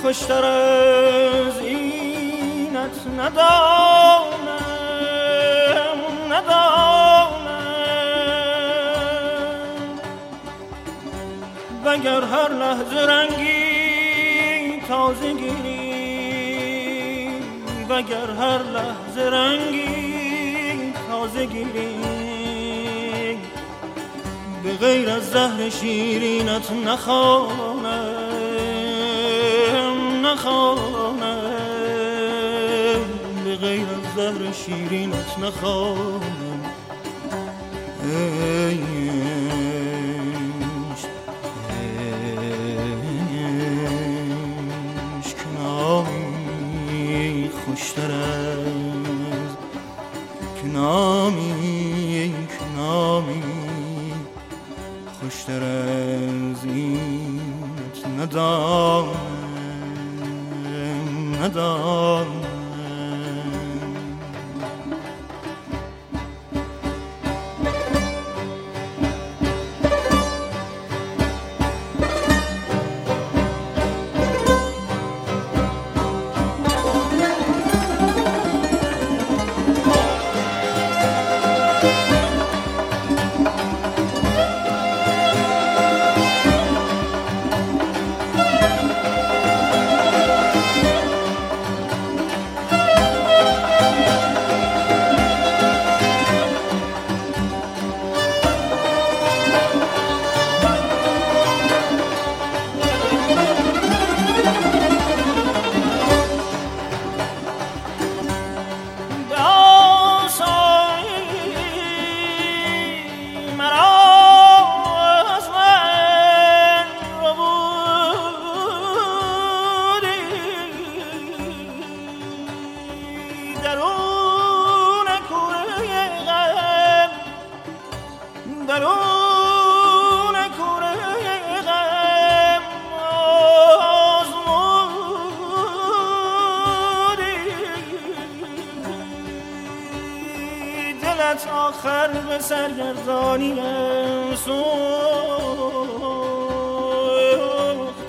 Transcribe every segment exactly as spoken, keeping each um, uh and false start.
خوشتر از اینت ندانم ندانم وگر هر لحظه رنگی تازه گیری وگر هر لحظه رنگی تازه گیری به غیر از زهر شیرینت نخوانم نخوانم به غیر از زهر شیرینت نخوانم ای عشق نامی خوشتر از که نامی که نامی خوشتر از اینت ندانم ندانم آخر به سرگردانیم سوخت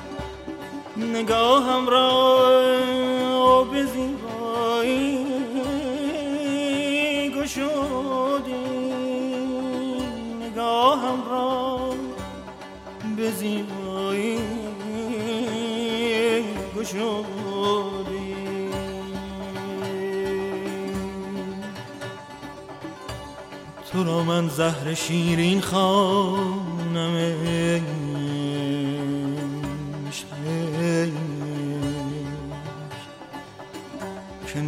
نگاهم را به زیبایی گشودی نگاهم را به زیبایی گشودی تو را من زهر شیرین خوانم که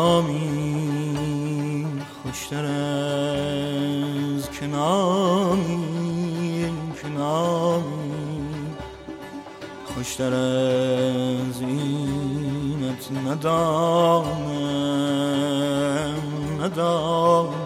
نامی خوشتر از که نامی که نامی خوشتر از اینت ندانم ندانم